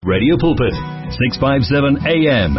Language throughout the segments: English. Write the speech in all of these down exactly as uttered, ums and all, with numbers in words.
Radio Pulpit, six fifty-seven A M.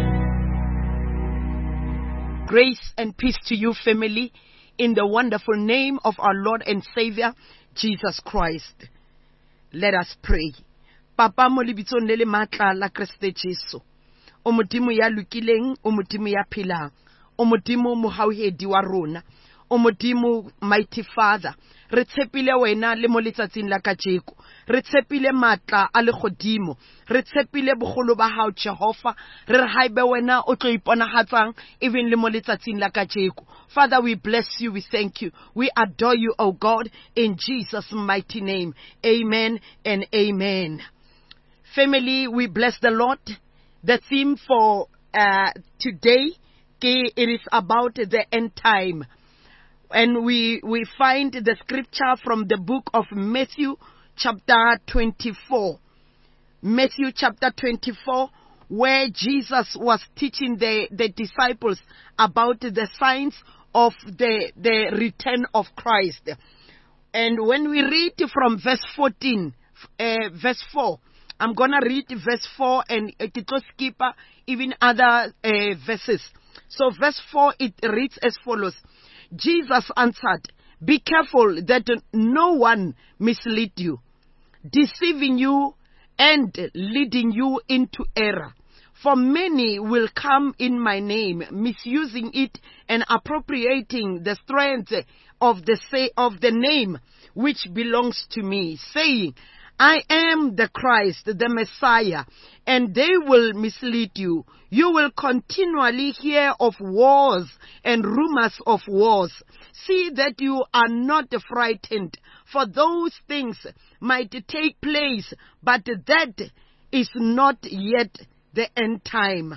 Grace and peace to you, family, in the wonderful name of our Lord and Savior, Jesus Christ. Let us pray. Papa mo lebitsong le le matla la Kriste Jesu. O modimo ya lokileng, o modimo ya phelang, o modimo mohauhedi wa rona, o modimo mighty Father. Re tshepile wena le mo letsatsing la kajeko. Re tshepile matla a le godimo. Re tshepile bogolo ba hao Jehova. Re re haibe wena o tlo iponahatsang even le mo letsatsing la kajeko. Father, we bless you, we thank you, we adore you, O God, in Jesus' mighty name. Amen and amen. Family, we bless the Lord. The theme for uh, today, it is about the end time. And we, we find the scripture from the book of Matthew chapter twenty-four. Matthew chapter twenty-four, where Jesus was teaching the, the disciples about the signs of the, the return of Christ. And when we read from verse fourteen, uh, verse four, I'm going to read verse four and uh, skip even other uh, verses. So verse four, it reads as follows. Jesus answered, "Be careful that no one mislead you, deceiving you and leading you into error. For many will come in my name, misusing it and appropriating the strength of the say of the name which belongs to me, saying, I am the Christ, the Messiah, and they will mislead you. You will continually hear of wars and rumors of wars. See that you are not frightened, for those things might take place, but that is not yet the end time.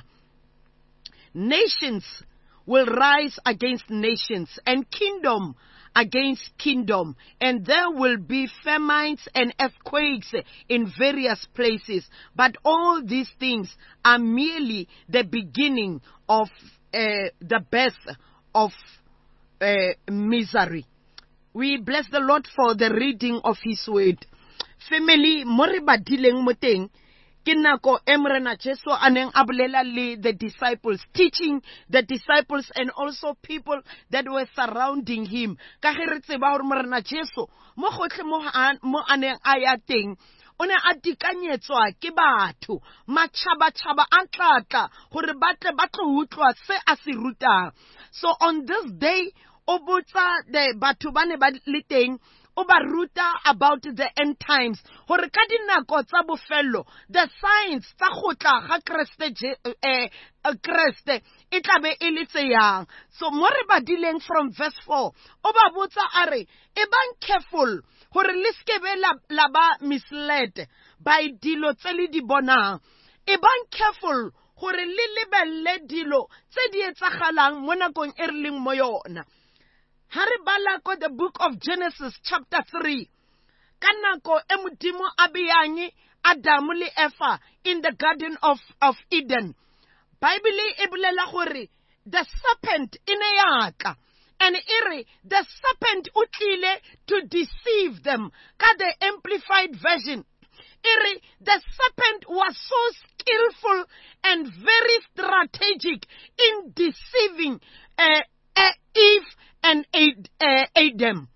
Nations will rise against nations, and kingdom against kingdom, and there will be famines and earthquakes in various places. But all these things are merely the beginning of uh, the birth of uh, misery. We bless the Lord for the reading of His word. Family, more badileng moteng. Kinako emrena Jesu aneng abulela le the disciples, teaching the disciples and also people that were surrounding him. Ka ge re tseba hore morena Jesu mo gotle mo mo aneng a ya teng o ne a dikanyetswa ke batho matšhaba tšhaba a tlatla gore batle ba tlo utlwa se a se rutang. So on this day o botsa the batho ba ne ba le teng Obaruta about the end times. Hore ka dinako tsa bofelo, the signs tsa go tla ga Kriste eh Kriste e tla be e le tseyang. So mo re badileng from verse four, oba botsa are e bang careful hore le skebe la, la ba misled by dilo tse le di bonang. E bang careful hore le lebelle dilo tse di etsagalang mo nakong e re leng mo yona. Haribalako, the book of Genesis chapter three. Kanako emudimo abiyangi Adamu le Eva in the garden of, of Eden. Bible ibulela gore the serpent ineyaka. And iri the serpent utlile to deceive them. Ka the amplified version. Iri the serpent was so skillful and very strategic in deceiving uh, uh, Eve and Adam.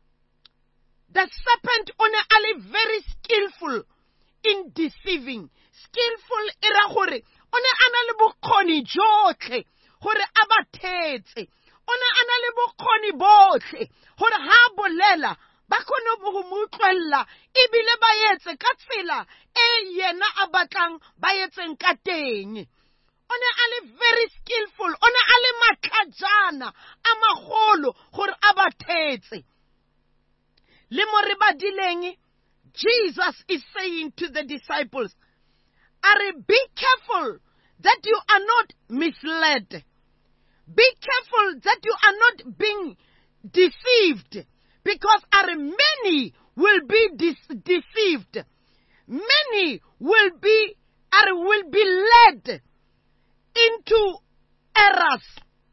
The serpent one ali very skillful in deceiving. Skillful ira gore one anale bokgoni jotlhe gore abathetse. One anale bokgoni botlhe gore ha bolela ba kgone go mo utlwella ebile ba yetse ka tsela e yena a batlang ba yetseng ka teng. One ale very skillful, one ale matlajana a magolo gore abathetse. Le mo re badileng, Jesus is saying to the disciples, are be careful that you are not misled. Be careful that you are not being deceived, because are many will be de- deceived. Many will be are will be led into errors.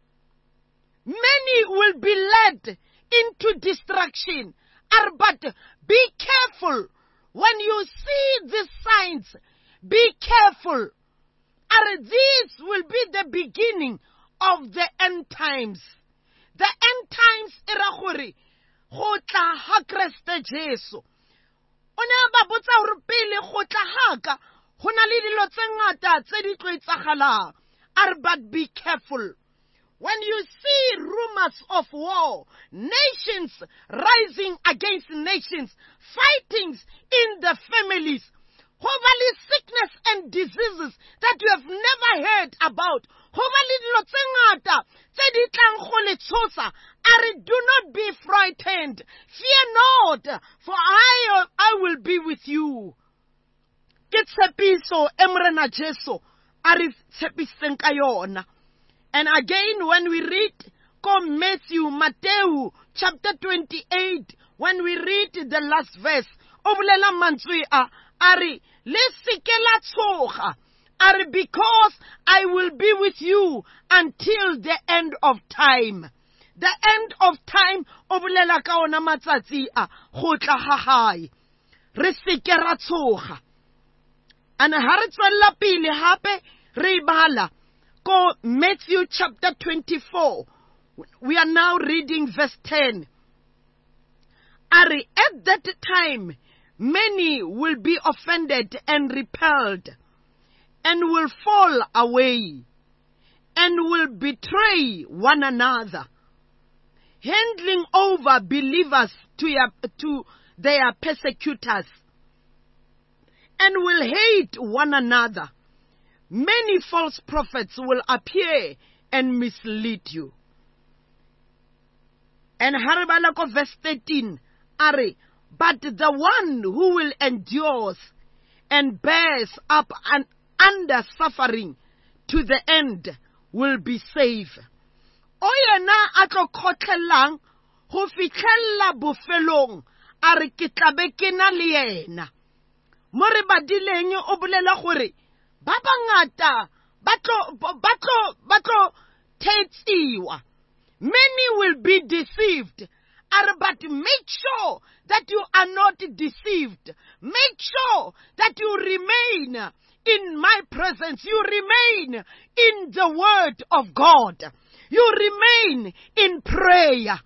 Many will be led into destruction. But be careful when you see these signs be careful. And this will be the beginning of the end times. The end times era gore go tla ha Kriste Jesu. O ne ba botsa gore pele go tla haka go na le dilo tse ngata tse di tlo etsagalang. Are but be careful. When you see rumors of war, nations rising against nations, fightings in the families, hopefully sickness and diseases that you have never heard about, hopefully lotsengata, do not be frightened. Fear not, for I, I will be with you. It's a piso, emrena Jesu, ari tsepiseng kayona. And again, when we read come Matthew, Matthew, chapter twenty-eight, when we read the last verse, obulela mantswe a ari le sikela tsoga ari because I will be with you until the end of time. The end of time obulela ka ona matsatsi a go tla ga gae. Re sikera tsoga. And ha re tswella pele hape re bala go Matthew chapter twenty-four. We are now reading verse ten. Ari, at that time, many will be offended and repelled, and will fall away, and will betray one another, handing over believers to, their, to their persecutors, and will hate one another. Many false prophets will appear and mislead you. And Harabalako verse thirteen, Are, but the one who will endure and bears up and under suffering to the end will be saved. Oyena atlo khotlelang go fitlhella bofelong are ke tlabe ke na le yena. Mo re badileng o bolela gore ba bangata batlo batlo batlo thetsiwa. Many will be deceived. But make sure that you are not deceived. Make sure that you remain in my presence. You remain in the word of God. You remain in prayer.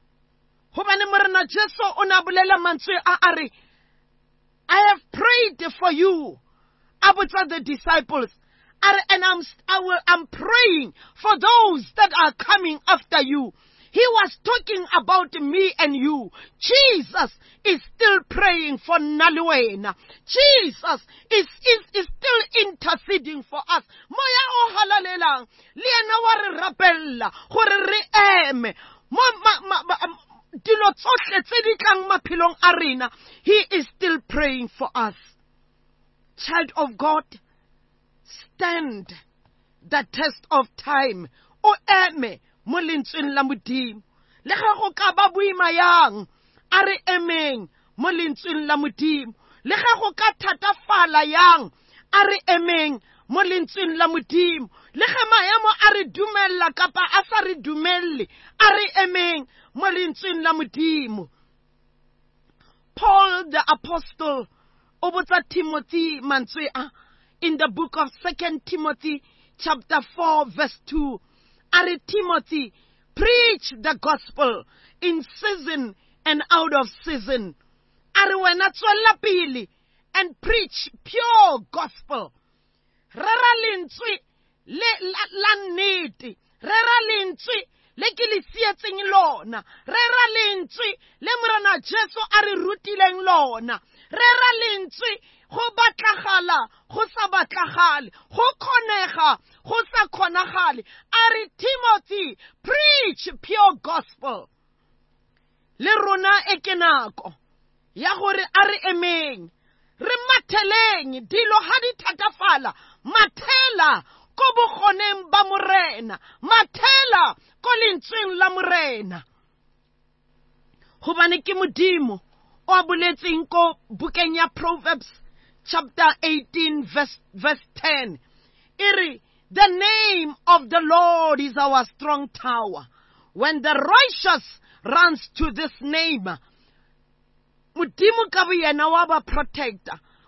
I have prayed for you. About the disciples. And I'm, I will, I'm praying for those that are coming after you. He was talking about me and you. Jesus is still praying for Naluena. Jesus is, is, is still interceding for us. Moya o halalelang. Liena wa re rapella. Gore re eme. Mo ma ma dilo tsohle tse di tlang maphelong a rena. He is still praying for us. Child of God, stand the test of time. O eme mo lentsweng la Modimo. Le ga go ka ba boima yang, a re emeng mo lentsweng la Modimo. Le ga go ka thatafala yang, a re emeng mo lentsweng la Modimo. Le ga maemo a re dumella kapa a sa re dumelle, a re emeng mo lentsweng la Modimo. Paul the apostle obotsa Timothy mantswe a in the book of Second Timothy chapter four verse two. Are Timothy, preach the gospel in season and out of season. Are wena tswela pele and preach pure gospel. Rera lentswe le la nnete. Rera lentswe le ke le sietseng lona. Rera lentswe le morana Jesu a re rutileng lona. Rera lentswe go batlagala go sa batlagale, go kgonega go sa kgonagale. Are Timothy, preach pure gospel. Le rona e ke nako ya gore a re emeng re matheleng dilo ha di thatafala. Mathela ko bogoneng ba morena, mathela ko lentsweng la morena. Hobane ke Modimo o a boletseng ko bukeng ya Proverbs chapter eighteen verse, verse ten. Iri, the name of the Lord is our strong tower. When the righteous runs to this name, Modimo ka bo yena wa ba protector.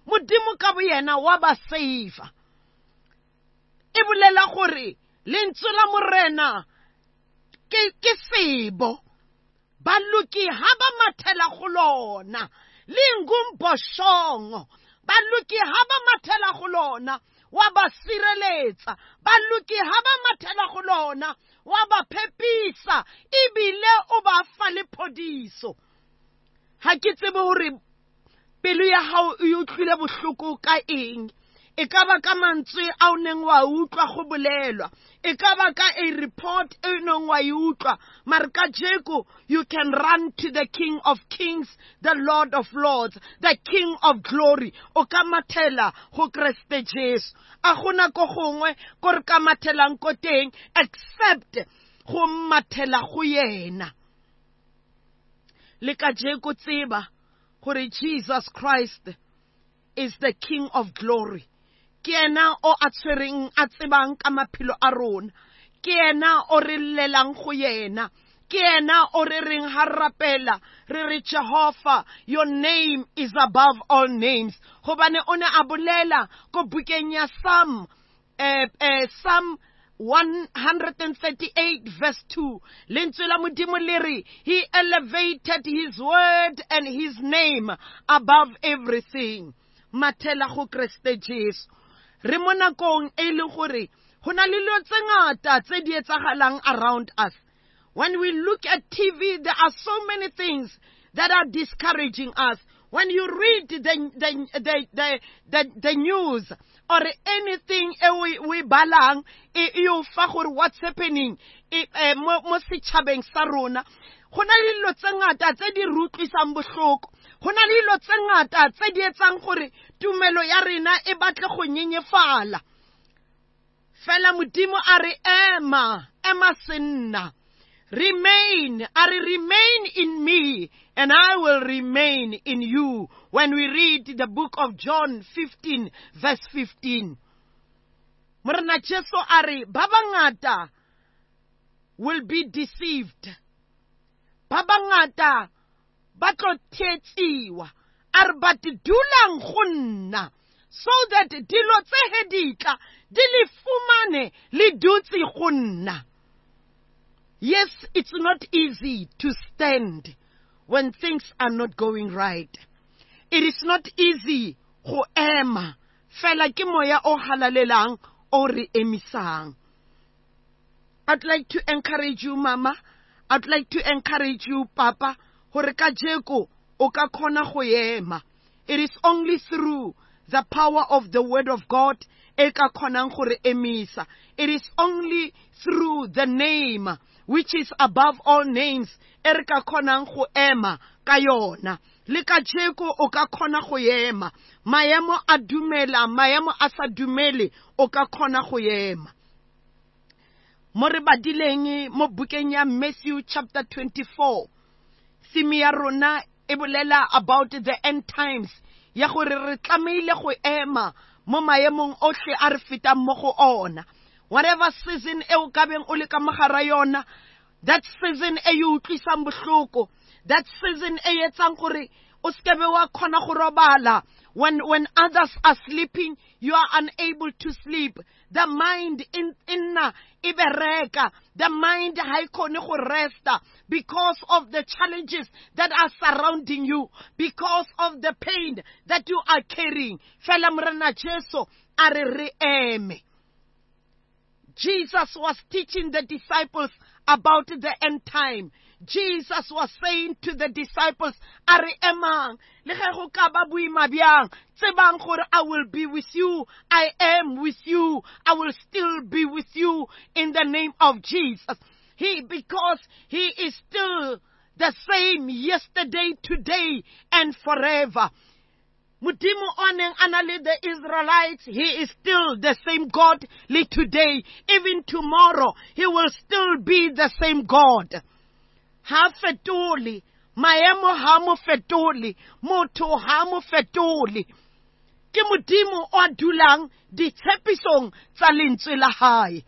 modimo ka bo yena wa ba save. E bolela gore lentswe la morena ke ke sebo. Baluki ha ba mathela go lona le ngumboshongo. Baluki ha ba mathela go lona wa ba sireletsa. Baluki ha ba mathela go lona wa ba phepisa ebile o ba fa le phodiso. Ha ke tsebe hore pelo ya hao e utlwile bohloko ka eng. E ka ba ka mantswe a o neng wa utlwa go bolelwa. E ka ba ka a report e neng wa e utlwa. Mare ka jeko, you can run to the King of Kings, the Lord of Lords, the King of Glory. O ka mathela go Kriste Jesu. A gona ko gongwe ko re ka mathelang ko teng except go mathela go yena. Le ka jeko tseba gore Jesus Christ is the King of Glory. Ke ena o a tshwereng a tsebang ka maphelo a rona. Ke ena o re llelang go yena. Ke ena o re reng ha rapela re re Jehovah, your name is above all names. Hobane o ne a bolela ko bukeng ya Psalm eh eh Psalm one thirty-eight verse two. Lentswe la modimo le re, he elevated his word and his name above everything. Mathela go Kriste Jesu. Re mo nakong e leng gore go na le dilo tse ngata tse di etsagalang around us. When we look at T V, there are so many things that are discouraging us. When you read the the the the, the, the news or anything we we balang, you fa gore what's happening mo mo setšhabeng sa rona. Go na le dilo tse ngata tse di rutlisang bohloko. Go na le dilo tse ngata tse di etsang gore tumelo ya rena e batle go nyenyefala. Fela modimo a re ema, ema senna. Remain, are remain in me, and I will remain in you. When we read the book of John fifteen, verse fifteen. Morena Jesu a re, ba bangata will be deceived. Ba bangata ba tlo thetsiwa. A re but dulang go nna, so that dilo tse heditla di le fumane le dutse go nna. Yes, it's not easy to stand when things are not going right. It is not easy go ema. Fela ke moya o halalelang o re emisang. I'd like to encourage you, Mama. I'd like to encourage you, Papa. Hore ka jeko o ka khona go ema. It is only through the power of the word of God e ka khonang gore emisa. It is only through the name which is above all names, e ka khonang go ema ka yona. Le ka jeko o ka khona go ema. Maemo a dumela, maemo a sa dumele o ka khona go ema. Mo re badileng mo bukeng ya Matthew chapter twenty-four. Simi ya rona e bolela about the end times. Ya gore re tlameile go ema mo maemong ohle a re fetang mo go ona. Whatever season e o ka beng o le ka mogara yona, that season e you utlwisang bohloko, that season e etsang gore o skebe wa khona go robala. When when others are sleeping, you are unable to sleep. The mind in inna ibereka, the mind ha ikone go resta because of the challenges that are surrounding you, because of the pain that you are carrying. Fela morena Jesu a re re eme. Jesus was teaching the disciples about the end time. Jesus was saying to the disciples, Are emang, le ge go ka ba boima bjang, tsebang gore I will be with you, I am with you, I will still be with you in the name of Jesus. He, because he is still the same yesterday, today, and forever. Modimo oneng anale the Israelites, he is still the same God li today. Even tomorrow, he will still be the same God. Ha fetoli, maemo ha mo fetoli, motho ha mo fetoli. Ke modimo o dulang di tshepisong tsa lentswe la hae.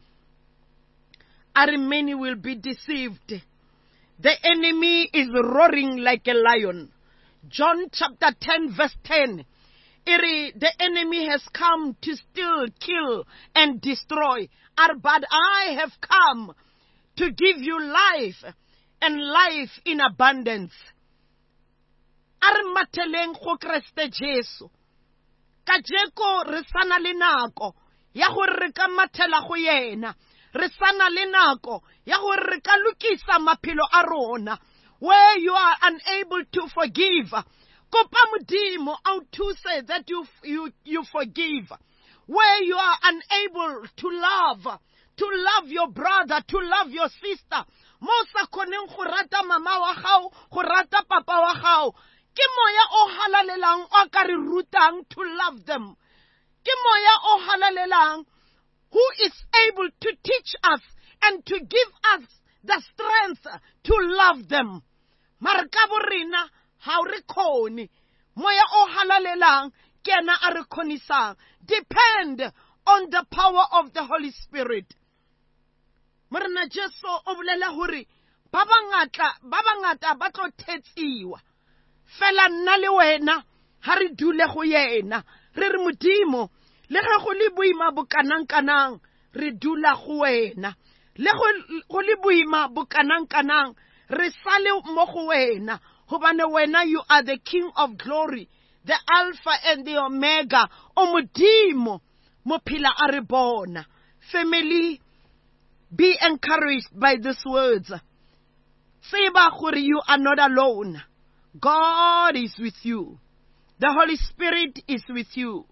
And many will be deceived. The enemy is roaring like a lion. John chapter ten verse ten. Iri, the enemy has come to steal, kill, and destroy. But I have come to give you life, and life in abundance. Are mateleng go Kriste Jesu. Ka jeko re sana le nako ya gore re ka mathela go yena. Re sana le nako ya gore re ka lukisa maphelo a rona. Where you are unable to forgive, kopa modimo out to say that you you you forgive. Where you are unable to love, to love your brother, to love your sister. Mosa koneng go rata mama wa gao, go rata papa wa gao. Ke moya o halalelang o ka re rutang to love them. Ke moya o halalelang who is able to teach us and to give us the strength to love them. Marka borina ha re khoni. Moya o halalelang ke na a re khonisang. Depend on the power of the Holy Spirit. Morena Jesu o bolela hore ba bangata ba bangata ba tlo thetsiwa. Fela nna le wena ha re dule go yena. Re re modimo le ge go le boima bokanang kanang re dula go wena. Le go le boima bokanang kanang re sale mo go wena. Hobane wena you are the King of glory, the Alpha and the Omega. O modimo mo phila a re bona. Family, be encouraged by these words. Seba gore you are not alone. God is with you. The Holy Spirit is with you.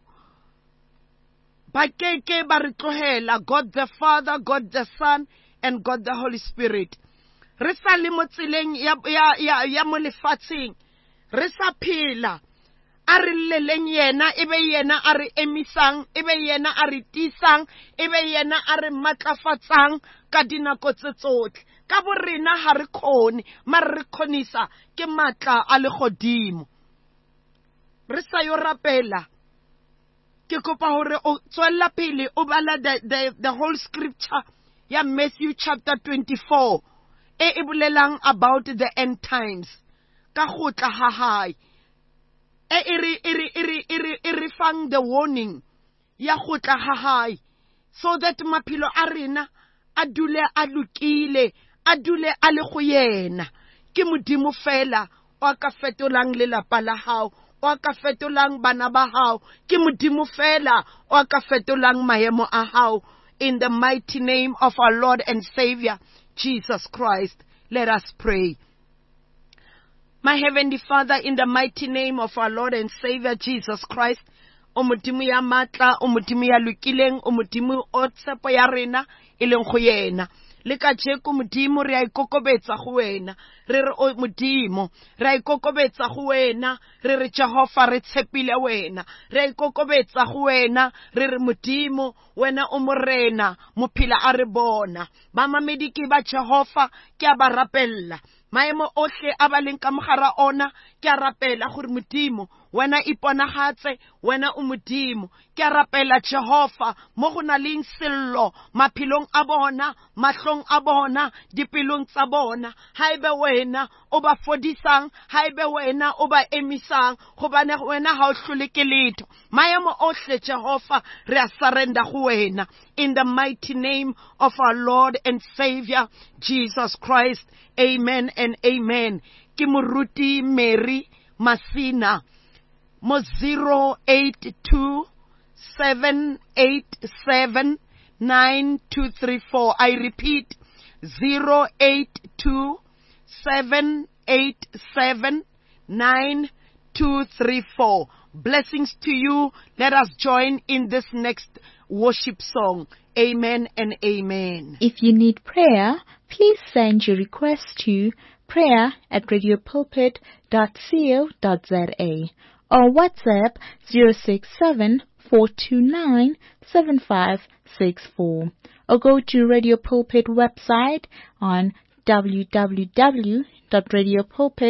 Bakeke ba re tlohela, God the Father, God the Son, and God the Holy Spirit. Re sa le mo tseleng ya ya ya ya mo lefatsheng. Re sa phela a re leleng yena, ebe yena a re emisang, ebe yena a re tisang, ebe yena a re matlafatsang ka dinako tse tsotlhe. Ka bo rena ha re khone, ma re khonisa ke matla a le godimo. Re sa yo rapela. Ke kopa hore o tswella pele o bala the, the, the whole scripture ya Matthew chapter twenty-four. E e bolelang about the end times. Ka go tla ha hae. E iri iri iri iri iri fang the warning ya go tla ha hae. So that maphilo a rena a dule a lukile, a dule a le go yena. Ke modimo fela o ka fetolang lelapa la hao, o ka fetolang bana ba hao. Ke modimo fela o ka fetolang maemo a hao. In the mighty name of our Lord and Savior Jesus Christ, let us pray. My Heavenly Father, in the mighty name of our Lord and Savior Jesus Christ, o modimo ya matla, o modimo ya lukileng, o modimo o tshepo ya rena e leng go yena. Le ka jeko modimo re a ikokobetsa go wena. Re re o modimo re a ikokobetsa go wena. Re re Jehova re tshepile wena. Re a ikokobetsa go wena. Re re modimo wena o morena mo phila a re bona. Ba mamedi ke ba Jehova ke a ba rapella. Maemo ohle a ba leng ka mogara ona ke a rapela gore modimo wena iponagatse, wena o modimo. Ke a rapela Jehova mo go na leng sello maphilong a bona, mahlong a bona, dipelong tsa bona. Haebe wena o ba fodisang, haebe wena o ba emisang, gobane wena ha o hlole ke letho. Maemo ohle Jehova re a surrender go wena. In the mighty name of our Lord and Savior Jesus Christ. Amen and amen. Ke moruti Mary Masina mo zero eight two seven eight seven nine two three four. I repeat, zero eight two seven eight seven nine two three four. Blessings to you. Let us join in this next worship song. Amen and amen. If you need prayer, please send your request to prayer at radio pulpit dot co dot za or WhatsApp zero six seven four two nine seven five six four, or go to Radio Pulpit website on w w w dot radio pulpit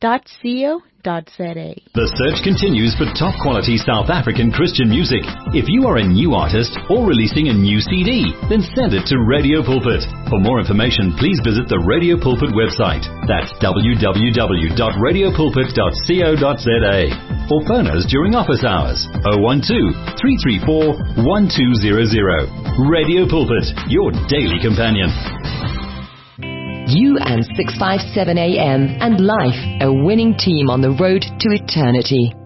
dot co dot za. The search continues for top quality South African Christian music. If you are a new artist or releasing a new C D, then send it to Radio Pulpit. For more information, please visit the Radio Pulpit website. That's w w w dot radio pulpit dot co dot za. Or phone us during office hours. oh one two, three three four, one two zero zero. Radio Pulpit, your daily companion. You and six fifty-seven A M and Life, a winning team on the road to eternity.